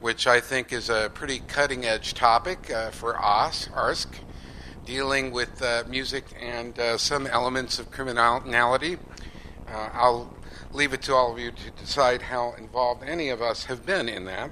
which I think is a pretty cutting-edge topic for us, ARSC, dealing with music and some elements of criminality. I'll leave it to all of you to decide how involved any of us have been in that.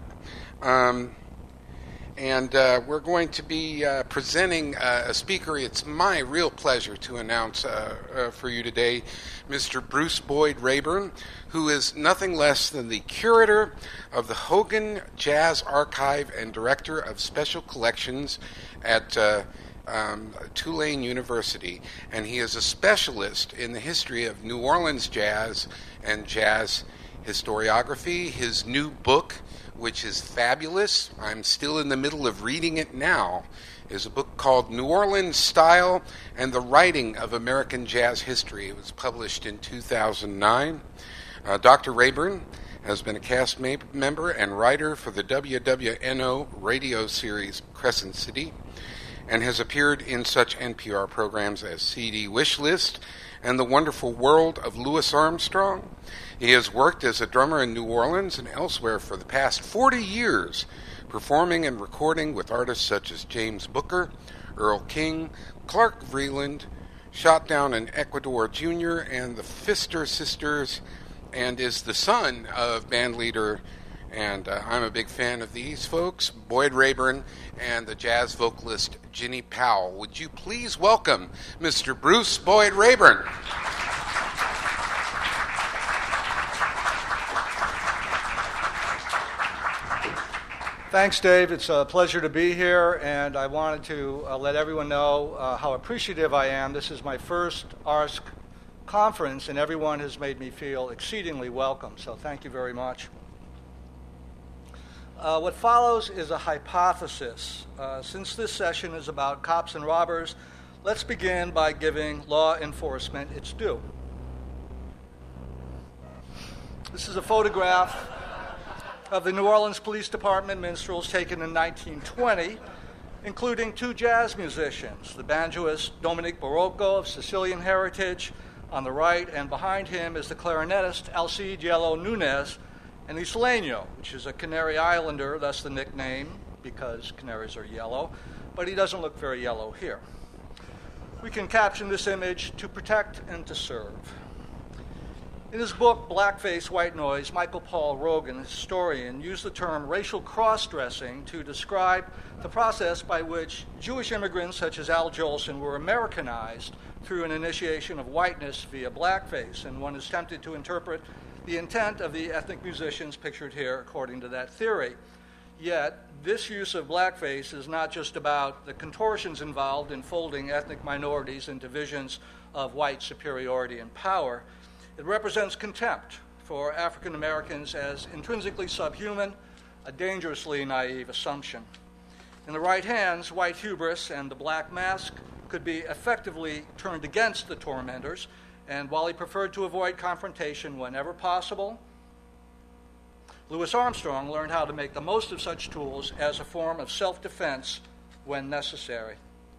And we're going to be presenting a speaker. It's my real pleasure to announce for you today Mr. Bruce Boyd Rayburn, who is nothing less than the curator of the Hogan Jazz Archive and director of special collections at Tulane University. And he is a specialist in the history of New Orleans jazz and jazz historiography. His new book, which is fabulous, I'm still in the middle of reading it now, is a book called New Orleans Style and the Writing of American Jazz History. It was published in 2009. Dr. Rayburn has been a cast member and writer for the WWNO radio series Crescent City and has appeared in such NPR programs as CD Wishlist and The Wonderful World of Louis Armstrong. He has worked as a drummer in New Orleans and elsewhere for the past 40 years, performing and recording with artists such as James Booker, Earl King, Clark Vreeland, Shot Down in Ecuador Jr., and the Pfister Sisters, and is the son of bandleader, and I'm a big fan of these folks, Boyd Rayburn, and the jazz vocalist Ginny Powell. Would you please welcome Mr. Bruce Boyd Rayburn? Thanks, Dave. It's a pleasure to be here, and I wanted to let everyone know how appreciative I am. This is my first ARSC conference, and everyone has made me feel exceedingly welcome, so thank you very much. What follows is a hypothesis. Since this session is about cops and robbers, let's begin by giving law enforcement its due. This is a photograph of the New Orleans Police Department minstrels taken in 1920, including two jazz musicians, the banjoist Dominique Barocco of Sicilian heritage on the right, and behind him is the clarinetist Alcide Yellow Nunez, and Isleño, which is a Canary Islander, thus the nickname, because canaries are yellow, but he doesn't look very yellow here. We can caption this image, "To protect and to serve." In his book, Blackface, White Noise, Michael Paul Rogan, a historian, used the term racial cross-dressing to describe the process by which Jewish immigrants such as Al Jolson were Americanized through an initiation of whiteness via blackface, and one is tempted to interpret the intent of the ethnic musicians pictured here according to that theory. Yet, this use of blackface is not just about the contortions involved in folding ethnic minorities into visions of white superiority and power. It represents contempt for African Americans as intrinsically subhuman, a dangerously naive assumption. In the right hands, white hubris and the black mask could be effectively turned against the tormentors, and while he preferred to avoid confrontation whenever possible, Louis Armstrong learned how to make the most of such tools as a form of self-defense when necessary.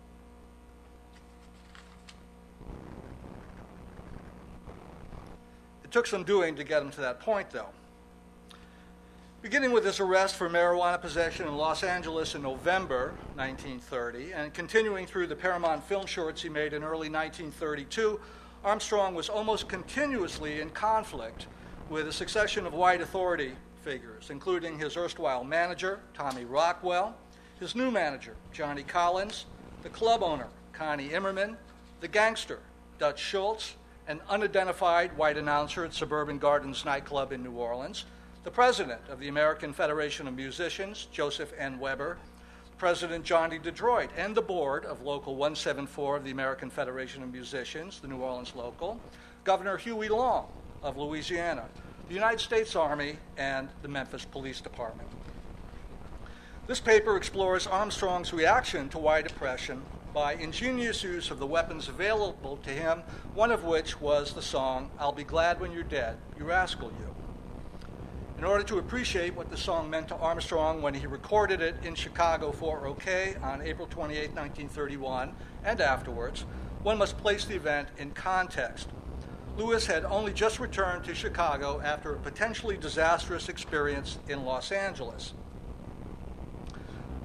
It took some doing to get him to that point, though. Beginning with his arrest for marijuana possession in Los Angeles in November 1930, and continuing through the Paramount film shorts he made in early 1932, Armstrong was almost continuously in conflict with a succession of white authority figures, including his erstwhile manager, Tommy Rockwell, his new manager, Johnny Collins, the club owner, Connie Immerman, the gangster, Dutch Schultz, an unidentified white announcer at Suburban Gardens nightclub in New Orleans, the president of the American Federation of Musicians, Joseph N. Weber, President Johnny DeDroit, and the board of Local 174 of the American Federation of Musicians, the New Orleans local, Governor Huey Long of Louisiana, the United States Army, and the Memphis Police Department. This paper explores Armstrong's reaction to white oppression by ingenious use of the weapons available to him, one of which was the song, "I'll Be Glad When You're Dead, You Rascal You." In order to appreciate what the song meant to Armstrong when he recorded it in Chicago for OK on April 28, 1931, and afterwards, one must place the event in context. Louis had only just returned to Chicago after a potentially disastrous experience in Los Angeles.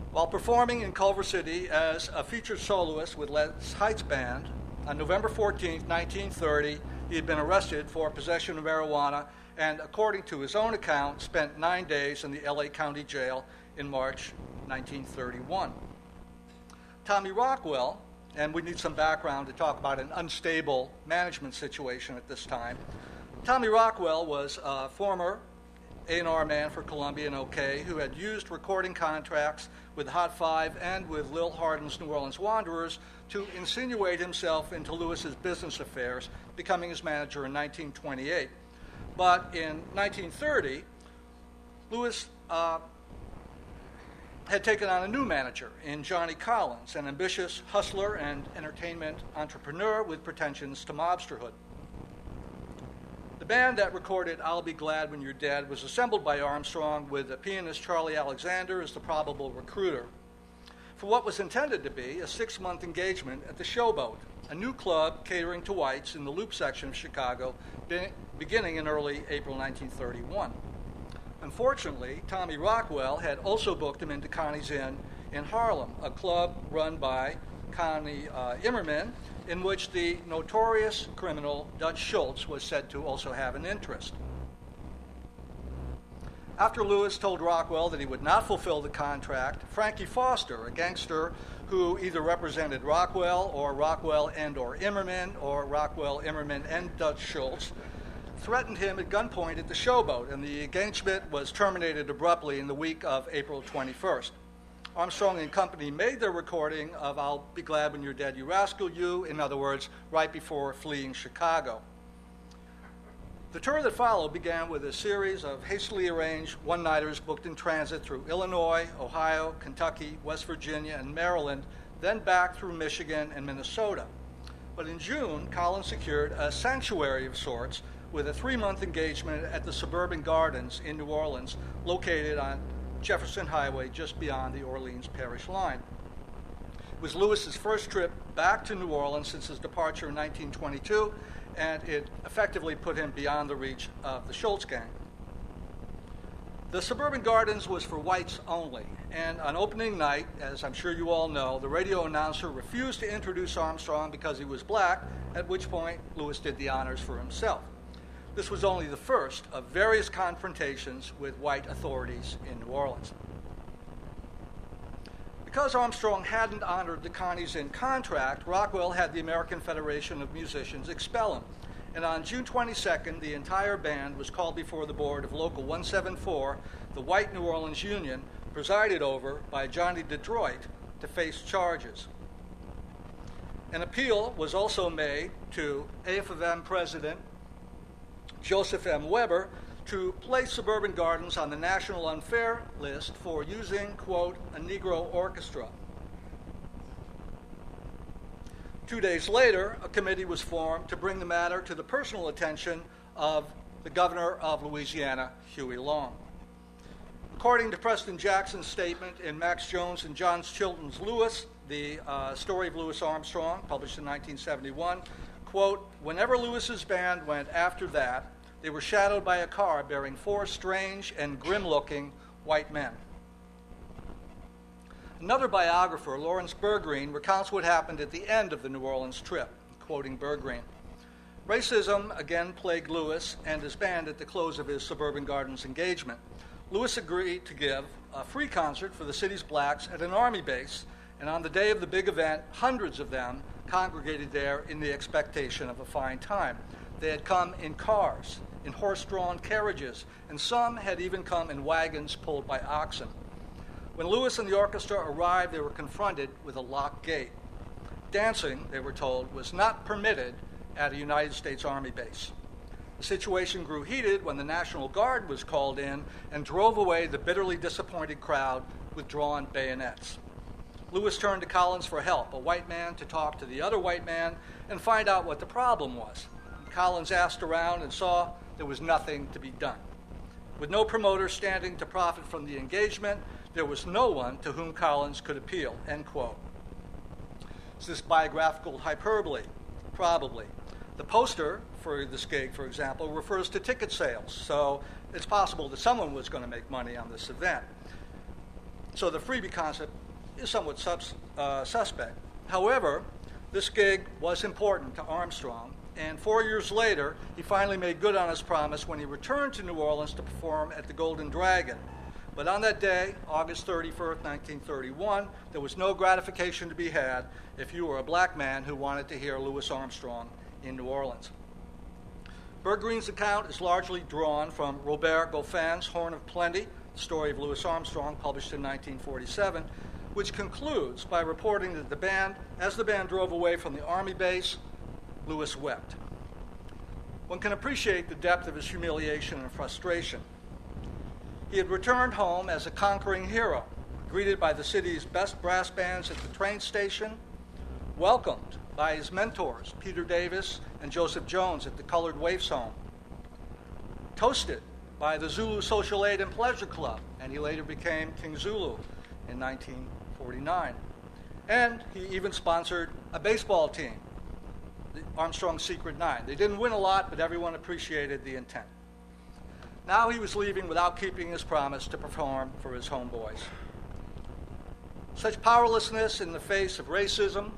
While performing in Culver City as a featured soloist with Les Heights Band, on November 14, 1930, he had been arrested for possession of marijuana and, according to his own account, spent 9 days in the LA County Jail in March 1931. Tommy Rockwell, and we need some background to talk about an unstable management situation at this time. Tommy Rockwell was a former A&R man for Columbia and OK who had used recording contracts with Hot Five and with Lil Hardin's New Orleans Wanderers to insinuate himself into Lewis's business affairs, becoming his manager in 1928. But in 1930, Lewis had taken on a new manager in Johnny Collins, an ambitious hustler and entertainment entrepreneur with pretensions to mobsterhood. The band that recorded I'll Be Glad When You're Dead was assembled by Armstrong with the pianist Charlie Alexander as the probable recruiter for what was intended to be a 6-month engagement at the Showboat, a new club catering to whites in the Loop section of Chicago, beginning in early April 1931. Unfortunately, Tommy Rockwell had also booked him into Connie's Inn in Harlem, a club run by Connie Immerman, in which the notorious criminal Dutch Schultz was said to also have an interest. After Lewis told Rockwell that he would not fulfill the contract, Frankie Foster, a gangster who either represented Rockwell and or Immerman, or Rockwell, Immerman, and Dutch Schultz, threatened him at gunpoint at the Showboat, and the engagement was terminated abruptly in the week of April 21st. Armstrong and company made their recording of I'll Be Glad When You're Dead, You Rascal You, in other words, right before fleeing Chicago. The tour that followed began with a series of hastily arranged one-nighters booked in transit through Illinois, Ohio, Kentucky, West Virginia, and Maryland, then back through Michigan and Minnesota. But in June, Collins secured a sanctuary of sorts with a 3-month engagement at the Suburban Gardens in New Orleans, located on Jefferson Highway just beyond the Orleans Parish line. It was Lewis's first trip back to New Orleans since his departure in 1922, and it effectively put him beyond the reach of the Schultz gang. The Suburban Gardens was for whites only, and on opening night, as I'm sure you all know, the radio announcer refused to introduce Armstrong because he was black, at which point Lewis did the honors for himself. This was only the first of various confrontations with white authorities in New Orleans. Because Armstrong hadn't honored the Connie's Inn contract, Rockwell had the American Federation of Musicians expel him. And on June 22nd, the entire band was called before the board of Local 174, the White New Orleans Union, presided over by Johnny DeDroit, to face charges. An appeal was also made to AF&M President Joseph M. Weber to place Suburban Gardens on the National Unfair List for using, quote, a Negro orchestra. 2 days later, a committee was formed to bring the matter to the personal attention of the governor of Louisiana, Huey Long. According to Preston Jackson's statement in Max Jones and John Chilton's Lewis, the story of Louis Armstrong, published in 1971, quote, whenever Lewis's band went after that, they were shadowed by a car bearing 4 strange and grim-looking white men. Another biographer, Lawrence Bergreen, recounts what happened at the end of the New Orleans trip, quoting Bergreen. Racism again plagued Lewis and his band at the close of his Suburban Gardens engagement. Lewis agreed to give a free concert for the city's blacks at an Army base, and on the day of the big event, hundreds of them congregated there in the expectation of a fine time. They had come in cars, in horse-drawn carriages, and some had even come in wagons pulled by oxen. When Lewis and the orchestra arrived, they were confronted with a locked gate. Dancing, they were told, was not permitted at a United States Army base. The situation grew heated when the National Guard was called in and drove away the bitterly disappointed crowd with drawn bayonets. Lewis turned to Collins for help, a white man to talk to the other white man and find out what the problem was. Collins asked around and saw there was nothing to be done. With no promoter standing to profit from the engagement, there was no one to whom Collins could appeal, end quote. Is this biographical hyperbole? Probably. The poster for this gig, for example, refers to ticket sales, so it's possible that someone was going to make money on this event. So the freebie concept is somewhat suspect. However, this gig was important to Armstrong, and 4 years later, he finally made good on his promise when he returned to New Orleans to perform at the Golden Dragon. But on that day, August 31st, 1931, there was no gratification to be had if you were a black man who wanted to hear Louis Armstrong in New Orleans. Bert Green's account is largely drawn from Robert Goffin's Horn of Plenty, the story of Louis Armstrong, published in 1947, which concludes by reporting that as the band drove away from the Army base, Louis wept. One can appreciate the depth of his humiliation and frustration. He had returned home as a conquering hero, greeted by the city's best brass bands at the train station, welcomed by his mentors, Peter Davis and Joseph Jones at the Colored Waifs Home, toasted by the Zulu Social Aid and Pleasure Club, and he later became King Zulu in 1949. And he even sponsored a baseball team, the Armstrong Secret Nine. They didn't win a lot, but everyone appreciated the intent. Now he was leaving without keeping his promise to perform for his homeboys. Such powerlessness in the face of racism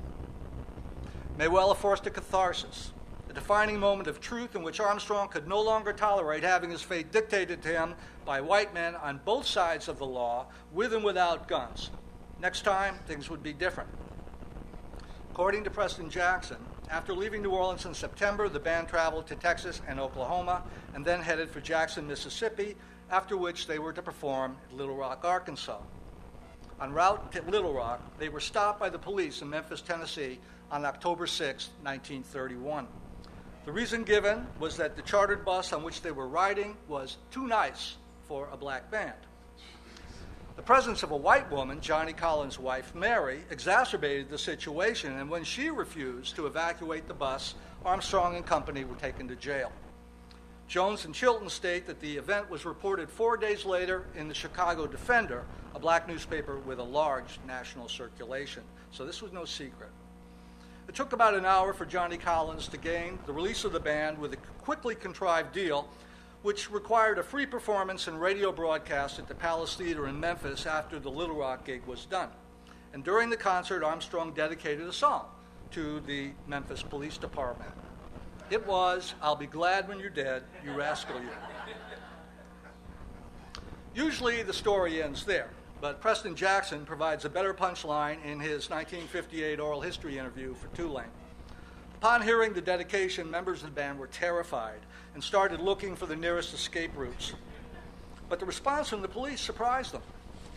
may well have forced a catharsis, a defining moment of truth in which Armstrong could no longer tolerate having his fate dictated to him by white men on both sides of the law, with and without guns. Next time, things would be different. According to Preston Jackson, after leaving New Orleans in September, the band traveled to Texas and Oklahoma and then headed for Jackson, Mississippi, after which they were to perform at Little Rock, Arkansas. En route to Little Rock, they were stopped by the police in Memphis, Tennessee on October 6, 1931. The reason given was that the chartered bus on which they were riding was too nice for a black band. The presence of a white woman, Johnny Collins' wife, Mary, exacerbated the situation, and when she refused to evacuate the bus, Armstrong and company were taken to jail. Jones and Chilton state that the event was reported 4 days later in the Chicago Defender, a black newspaper with a large national circulation. So this was no secret. It took about an hour for Johnny Collins to gain the release of the band with a quickly contrived deal, which required a free performance and radio broadcast at the Palace Theater in Memphis after the Little Rock gig was done. And during the concert, Armstrong dedicated a song to the Memphis Police Department. It was, "I'll Be Glad When You're Dead, You Rascal You." Usually the story ends there, but Preston Jackson provides a better punchline in his 1958 oral history interview for Tulane. Upon hearing the dedication, members of the band were terrified and started looking for the nearest escape routes. But the response from the police surprised them.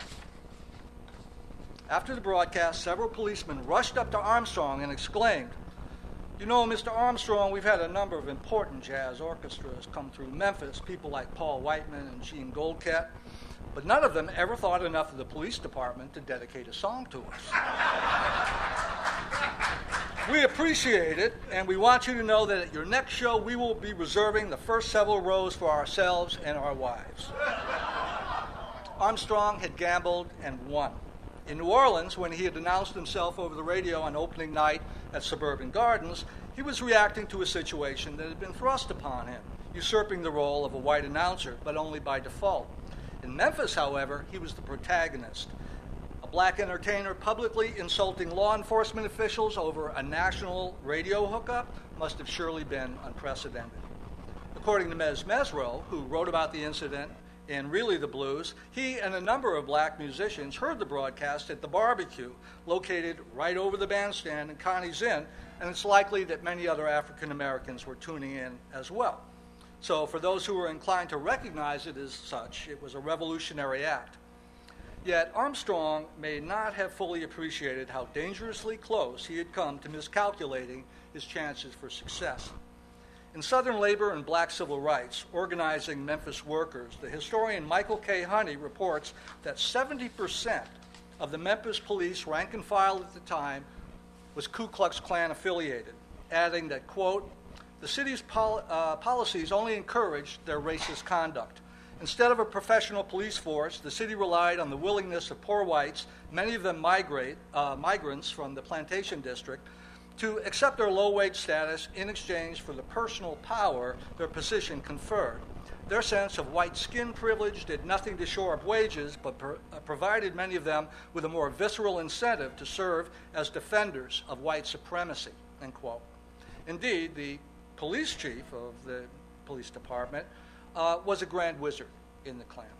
After the broadcast, several policemen rushed up to Armstrong and exclaimed, "You know, Mr. Armstrong, we've had a number of important jazz orchestras come through Memphis, people like Paul Whiteman and Gene Goldcat, but none of them ever thought enough of the police department to dedicate a song to us. We appreciate it, and we want you to know that at your next show, we will be reserving the first several rows for ourselves and our wives." Armstrong had gambled and won. In New Orleans, when he had announced himself over the radio on opening night at Suburban Gardens, he was reacting to a situation that had been thrust upon him, usurping the role of a white announcer, but only by default. In Memphis, however, he was the protagonist. A black entertainer publicly insulting law enforcement officials over a national radio hookup must have surely been unprecedented. According to Mez Mesro, who wrote about the incident in Really the Blues, he and a number of black musicians heard the broadcast at the barbecue located right over the bandstand in Connie's Inn, and it's likely that many other African Americans were tuning in as well. So for those who were inclined to recognize it as such, it was a revolutionary act. Yet Armstrong may not have fully appreciated how dangerously close he had come to miscalculating his chances for success. In Southern labor and black civil rights, organizing Memphis workers, the historian Michael K. Honey reports that 70% of the Memphis police rank and file at the time was Ku Klux Klan affiliated, adding that, quote, "The city's policies only encouraged their racist conduct. Instead of a professional police force, the city relied on the willingness of poor whites, many of them migrants from the plantation district, to accept their low-wage status in exchange for the personal power their position conferred. Their sense of white skin privilege did nothing to shore up wages, but provided many of them with a more visceral incentive to serve as defenders of white supremacy, end quote. Indeed, the police chief of the police department was a grand wizard in the Klan.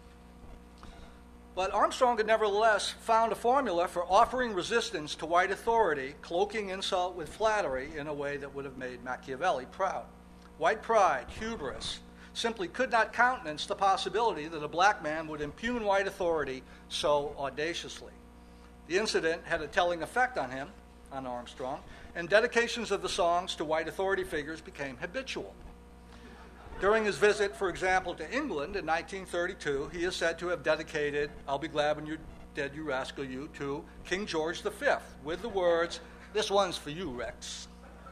But Armstrong had nevertheless found a formula for offering resistance to white authority, cloaking insult with flattery in a way that would have made Machiavelli proud. White pride, hubris, simply could not countenance the possibility that a black man would impugn white authority so audaciously. The incident had a telling effect on him, on Armstrong, and dedications of the songs to white authority figures became habitual. During his visit, for example, to England in 1932, he is said to have dedicated I'll Be Glad When You're Dead, You Rascal You to King George V with the words, "This one's for you, Rex."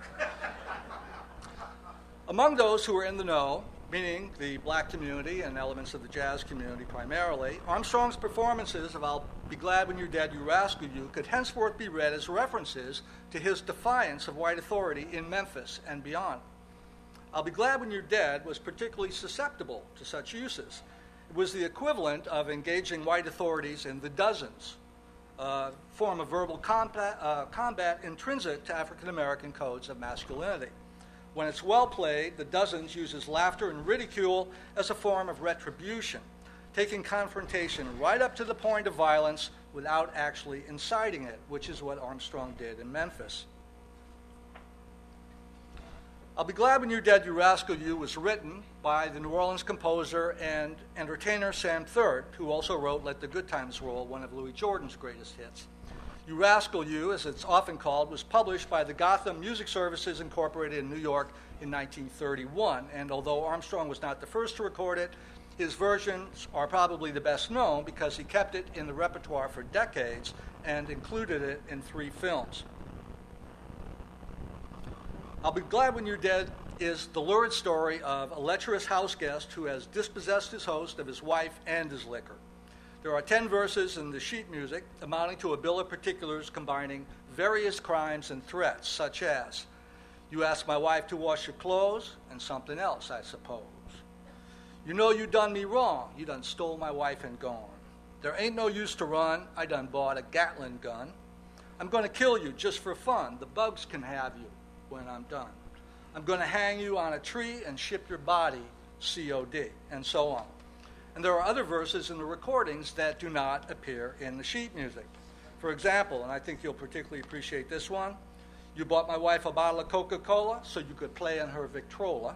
Among those who were in the know, meaning the black community and elements of the jazz community primarily, Armstrong's performances of I'll Be Glad When You're Dead, You Rascal You could henceforth be read as references to his defiance of white authority in Memphis and beyond. I'll Be Glad When You're Dead was particularly susceptible to such uses. It was the equivalent of engaging white authorities in the dozens, form of verbal combat intrinsic to African American codes of masculinity. When it's well played, the dozens uses laughter and ridicule as a form of retribution, taking confrontation right up to the point of violence without actually inciting it, which is what Armstrong did in Memphis. I'll Be Glad When You're Dead, You Rascal You was written by the New Orleans composer and entertainer Sam Third, who also wrote Let the Good Times Roll, one of Louis Jordan's greatest hits. You Rascal You, as it's often called, was published by the Gotham Music Services Incorporated in New York in 1931, and although Armstrong was not the first to record it, his versions are probably the best known because he kept it in the repertoire for decades and included it in 3 films. I'll Be Glad When You're Dead is the lurid story of a lecherous house guest who has dispossessed his host of his wife and his liquor. There are 10 verses in the sheet music amounting to a bill of particulars combining various crimes and threats, such as, "You asked my wife to wash your clothes," and something else, I suppose. "You know you done me wrong, you done stole my wife and gone. There ain't no use to run, I done bought a Gatling gun. I'm gonna kill you just for fun, the bugs can have you when I'm done. I'm going to hang you on a tree and ship your body, COD," and so on. And there are other verses in the recordings that do not appear in the sheet music. For example, and I think you'll particularly appreciate this one, "You bought my wife a bottle of Coca-Cola so you could play on her Victrola."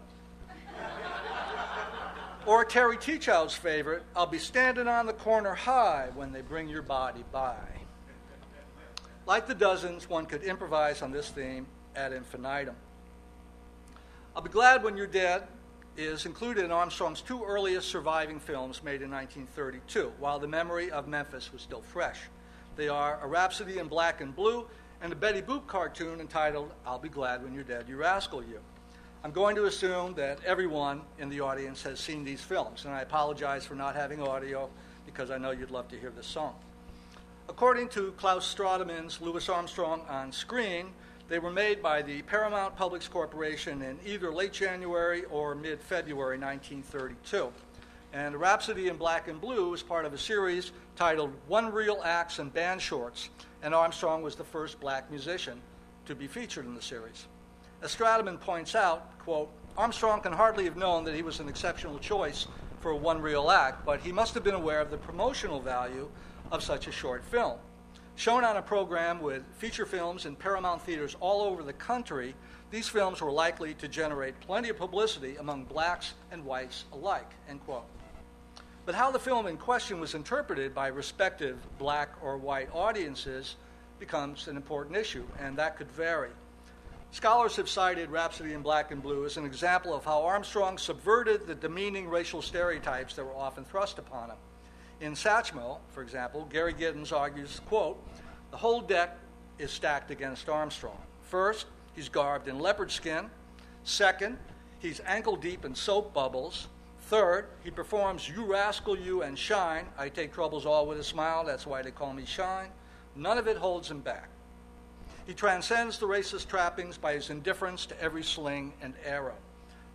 Or Terry Teachow's favorite, "I'll be standing on the corner high when they bring your body by." Like the dozens, one could improvise on this theme ad infinitum. I'll Be Glad When You're Dead is included in Armstrong's 2 earliest surviving films made in 1932, while the memory of Memphis was still fresh. They are A Rhapsody in Black and Blue and a Betty Boop cartoon entitled I'll Be Glad When You're Dead, You Rascal You. I'm going to assume that everyone in the audience has seen these films, and I apologize for not having audio because I know you'd love to hear this song. According to Klaus Straudeman's Louis Armstrong on Screen, they were made by the Paramount Publics Corporation in either late January or mid-February 1932. And A Rhapsody in Black and Blue is part of a series titled One Reel Acts and Band Shorts, and Armstrong was the first black musician to be featured in the series. As Straudeman points out, quote, "Armstrong can hardly have known that he was an exceptional choice for a one-reel act, but he must have been aware of the promotional value of such a short film. Shown on a program with feature films in Paramount theaters all over the country, these films were likely to generate plenty of publicity among blacks and whites alike," end quote. But how the film in question was interpreted by respective black or white audiences becomes an important issue, and that could vary. Scholars have cited Rhapsody in Black and Blue as an example of how Armstrong subverted the demeaning racial stereotypes that were often thrust upon him. In Satchmo, for example, Gary Giddens argues, quote, "The whole deck is stacked against Armstrong. First, he's garbed in leopard skin. Second, he's ankle deep in soap bubbles. Third, he performs You Rascal You and Shine. I take troubles all with a smile, that's why they call me Shine. None of it holds him back. He transcends the racist trappings by his indifference to every sling and arrow.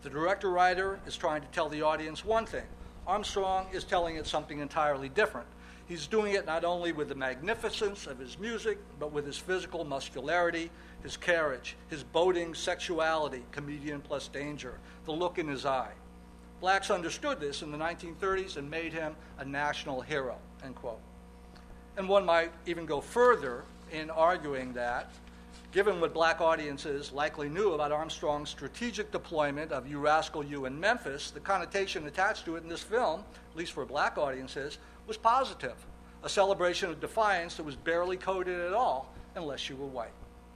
The director-writer is trying to tell the audience one thing. Armstrong is telling it something entirely different. He's doing it not only with the magnificence of his music, but with his physical muscularity, his carriage, his boding sexuality, comedian plus danger, the look in his eye. Blacks understood this in the 1930s and made him a national hero, end quote. And one might even go further in arguing that, given what black audiences likely knew about Armstrong's strategic deployment of You Rascal You in Memphis, the connotation attached to it in this film, at least for black audiences, was positive, a celebration of defiance that was barely coded at all unless you were white.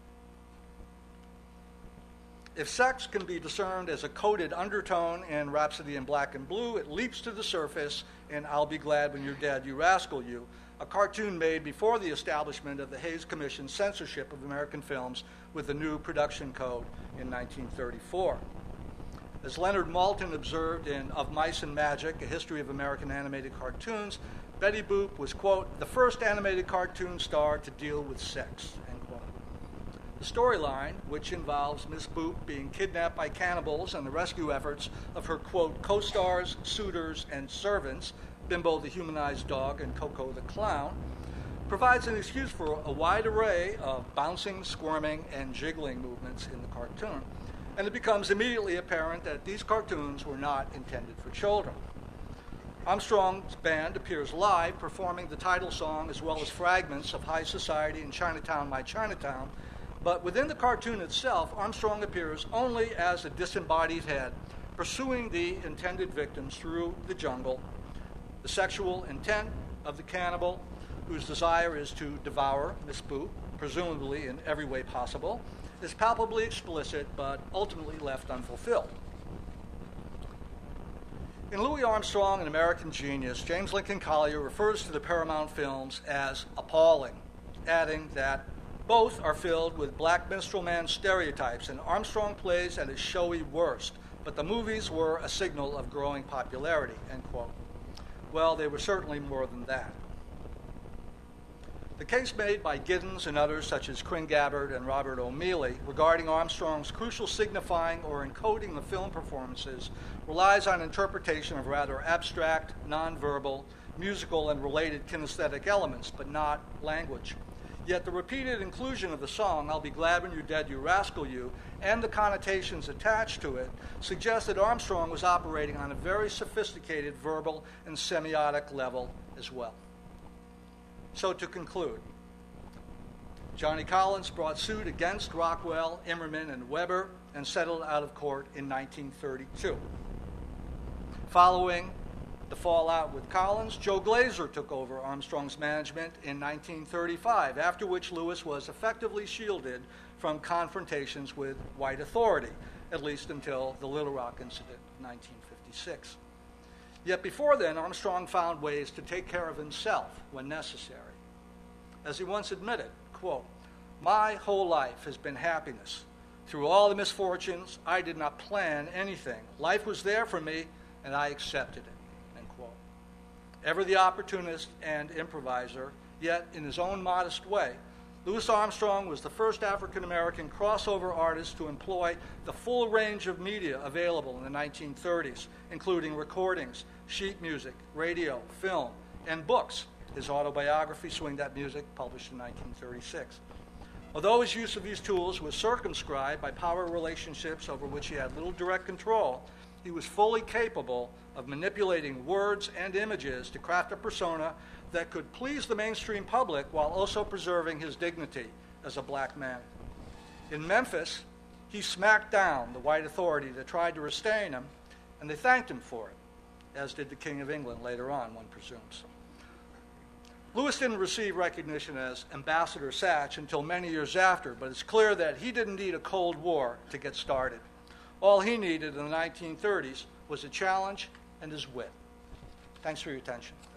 If sex can be discerned as a coded undertone in Rhapsody in Black and Blue, it leaps to the surface in I'll Be Glad When You're Dead, You Rascal You, a cartoon made before the establishment of the Hays Commission's censorship of American films with the new production code in 1934. As Leonard Maltin observed in Of Mice and Magic, A History of American Animated Cartoons, Betty Boop was, quote, the first animated cartoon star to deal with sex, end quote. The storyline, which involves Miss Boop being kidnapped by cannibals and the rescue efforts of her, quote, co-stars, suitors, and servants, Bimbo the humanized dog and Coco the clown, provides an excuse for a wide array of bouncing, squirming, and jiggling movements in the cartoon. And it becomes immediately apparent that these cartoons were not intended for children. Armstrong's band appears live, performing the title song as well as fragments of High Society and Chinatown, My Chinatown. But within the cartoon itself, Armstrong appears only as a disembodied head, pursuing the intended victims through the jungle. The sexual intent of the cannibal, whose desire is to devour Miss Boop, presumably in every way possible, is palpably explicit but ultimately left unfulfilled. In Louis Armstrong, An American Genius, James Lincoln Collier refers to the Paramount films as appalling, adding that both are filled with black minstrel man stereotypes, and Armstrong plays at his showy worst, but the movies were a signal of growing popularity, end quote. Well, they were certainly more than that. The case made by Giddens and others, such as Crin Gabbard and Robert O'Meally, regarding Armstrong's crucial signifying or encoding of film performances relies on interpretation of rather abstract, nonverbal, musical, and related kinesthetic elements, but not language. Yet the repeated inclusion of the song, I'll Be Glad When You're Dead, You Rascal You, and the connotations attached to it suggest that Armstrong was operating on a very sophisticated verbal and semiotic level as well. So to conclude, Johnny Collins brought suit against Rockwell, Immerman, and Weber and settled out of court in 1932. Following the fallout with Collins, Joe Glazer took over Armstrong's management in 1935, after which Lewis was effectively shielded from confrontations with white authority, at least until the Little Rock incident in 1956. Yet before then, Armstrong found ways to take care of himself when necessary. As he once admitted, quote, my whole life has been happiness. Through all the misfortunes, I did not plan anything. Life was there for me, and I accepted it, end quote. Ever the opportunist and improviser, yet in his own modest way, Louis Armstrong was the first African-American crossover artist to employ the full range of media available in the 1930s, including recordings, sheet music, radio, film, and books. His autobiography, Swing That Music, published in 1936. Although his use of these tools was circumscribed by power relationships over which he had little direct control, he was fully capable of manipulating words and images to craft a persona that could please the mainstream public while also preserving his dignity as a black man. In Memphis, he smacked down the white authority that tried to restrain him, and they thanked him for it, as did the King of England later on, one presumes. Lewis didn't receive recognition as Ambassador Satch until many years after, but it's clear that he didn't need a Cold War to get started. All he needed in the 1930s was a challenge and his wit. Thanks for your attention.